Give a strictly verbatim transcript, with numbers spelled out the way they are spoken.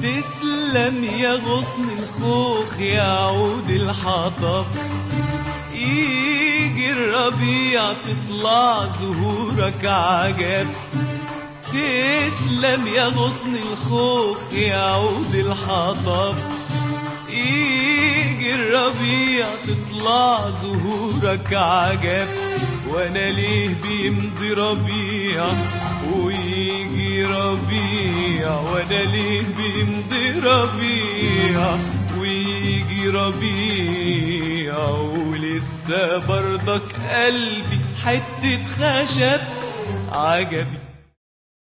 تسلم يا غصن الخوخ يا عود الحطب، يجي الربيع تطلع زهورك عجب. تسلم يا غصن الخوخ يا عود الحطب، يجي الربيع تطلع زهورك عجب. وانا ليه بيمضي ربيع ويجي ربيع، وانا ليه بيمضي ربيع ويجي ربيع، ولسه برضك قلبي حتة خشب عجبي.